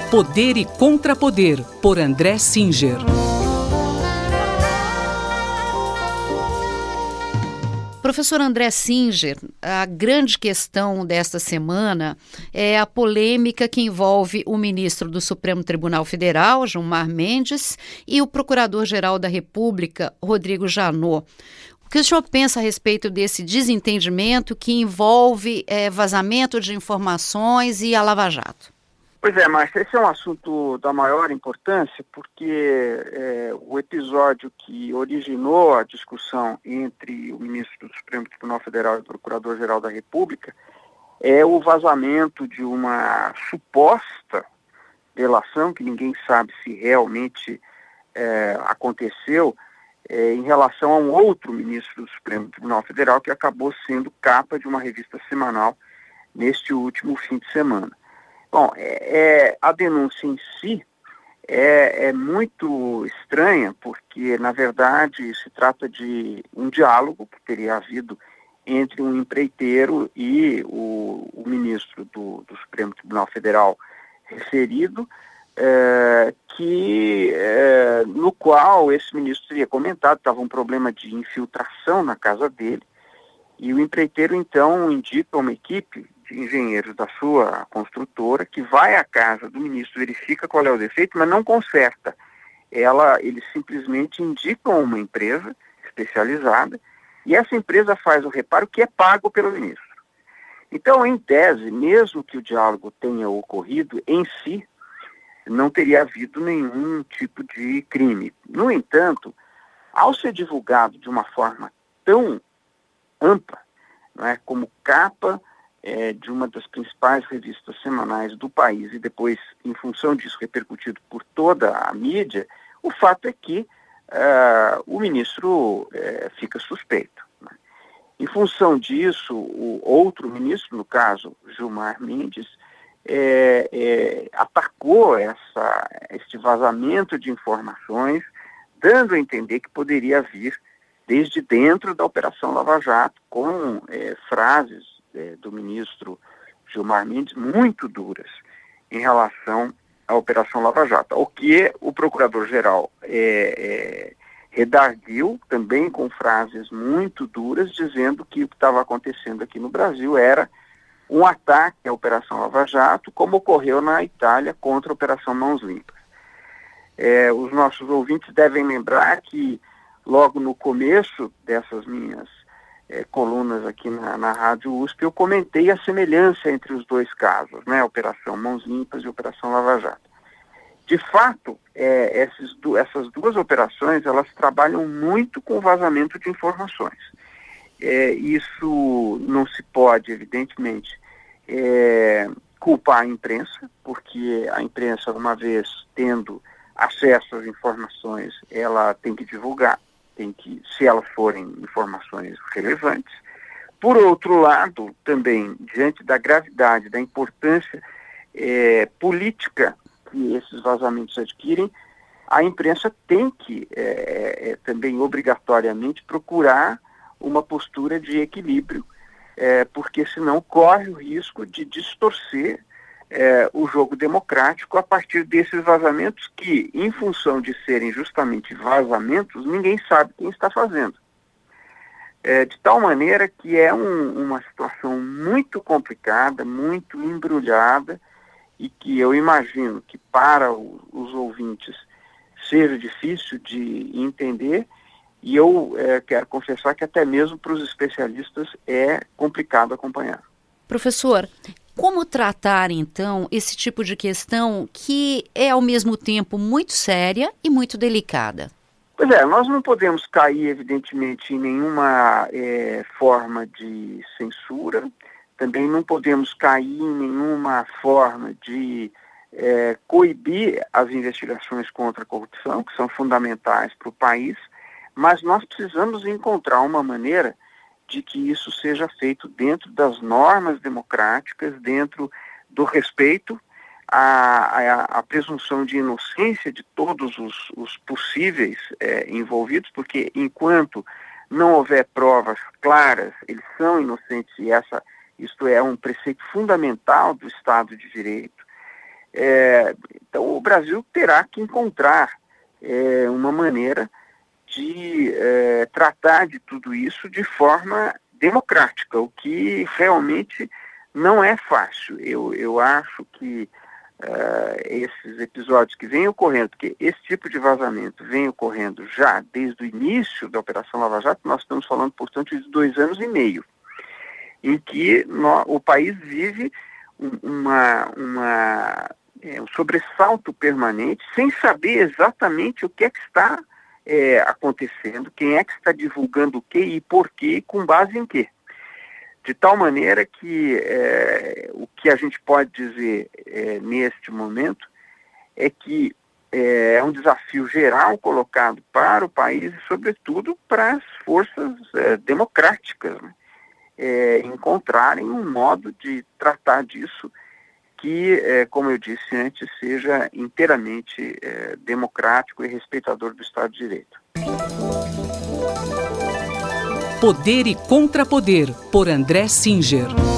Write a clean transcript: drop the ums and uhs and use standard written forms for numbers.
Poder e Contrapoder, por André Singer. Professor André Singer, a grande questão desta semana é a polêmica que envolve o ministro do Supremo Tribunal Federal, Gilmar Mendes, e o Procurador-Geral da República, Rodrigo Janot. O que o senhor pensa a respeito desse desentendimento que envolve vazamento de informações e a Lava Jato? Pois é, Márcia, esse é um assunto da maior importância porque o episódio que originou a discussão entre o ministro do Supremo Tribunal Federal e o Procurador-Geral da República é o vazamento de uma suposta delação, que ninguém sabe se realmente aconteceu, em relação a um outro ministro do Supremo Tribunal Federal que acabou sendo capa de uma revista semanal neste último fim de semana. Bom, a denúncia em si é muito estranha, porque, na verdade, se trata de um diálogo que teria havido entre um empreiteiro e o ministro do Supremo Tribunal Federal referido, no qual esse ministro teria comentado que estava um problema de infiltração na casa dele, e o empreiteiro, então, indica uma equipe de engenheiros da sua construtora que vai à casa do ministro, verifica qual é o defeito, mas não conserta. Eles simplesmente indicam uma empresa especializada e essa empresa faz o reparo que é pago pelo ministro. Então, em tese, mesmo que o diálogo tenha ocorrido, em si, não teria havido nenhum tipo de crime. No entanto, ao ser divulgado de uma forma tão ampla, não é, como capa de uma das principais revistas semanais do país e depois, em função disso, repercutido por toda a mídia, o fato é que o ministro fica suspeito, né? Em função disso, o outro ministro, no caso, Gilmar Mendes, atacou este vazamento de informações, dando a entender que poderia vir desde dentro da Operação Lava Jato, com frases do ministro Gilmar Mendes muito duras em relação à Operação Lava Jato, o que o Procurador-Geral redarguiu também com frases muito duras, dizendo que o que estava acontecendo aqui no Brasil era um ataque à Operação Lava Jato, como ocorreu na Itália contra a Operação Mãos Limpas. Os nossos ouvintes devem lembrar que logo no começo dessas minhas colunas aqui na Rádio USP, eu comentei a semelhança entre os dois casos, né, a Operação Mãos Limpas e a Operação Lava Jato. De fato, essas duas operações, elas trabalham muito com vazamento de informações. Isso não se pode, evidentemente, culpar a imprensa, porque a imprensa, uma vez tendo acesso às informações, ela tem que divulgar, se elas forem informações relevantes. Por outro lado, também, diante da gravidade, da importância política que esses vazamentos adquirem, a imprensa tem que também obrigatoriamente procurar uma postura de equilíbrio, porque senão corre o risco de distorcer o jogo democrático a partir desses vazamentos que, em função de serem justamente vazamentos, ninguém sabe quem está fazendo. De tal maneira que é uma situação muito complicada, muito embrulhada, e que eu imagino que para os ouvintes seja difícil de entender, e eu quero confessar que até mesmo para os especialistas é complicado acompanhar. Professor, como tratar, então, esse tipo de questão que é, ao mesmo tempo, muito séria e muito delicada? Pois nós não podemos cair, evidentemente, em nenhuma forma de censura, também não podemos cair em nenhuma forma de coibir as investigações contra a corrupção, que são fundamentais para o país, mas nós precisamos encontrar uma maneira de que isso seja feito dentro das normas democráticas, dentro do respeito à presunção de inocência de todos os possíveis envolvidos, porque enquanto não houver provas claras, eles são inocentes e isto é um preceito fundamental do Estado de Direito. Então o Brasil terá que encontrar uma maneira de tratar de tudo isso de forma democrática, o que realmente não é fácil. Eu acho que esses episódios que vêm ocorrendo, porque esse tipo de vazamento vem ocorrendo já desde o início da Operação Lava Jato, nós estamos falando, portanto, de 2 anos e meio, em que o país vive um sobressalto permanente, sem saber exatamente o que é que está acontecendo, quem é que está divulgando o que e por quê, com base em quê. De tal maneira que o que a gente pode dizer neste momento é que é um desafio geral colocado para o país e, sobretudo, para as forças democráticas, né? Encontrarem um modo de tratar disso que, como eu disse antes, seja inteiramente democrático e respeitador do Estado de Direito. Poder e Contrapoder, por André Singer.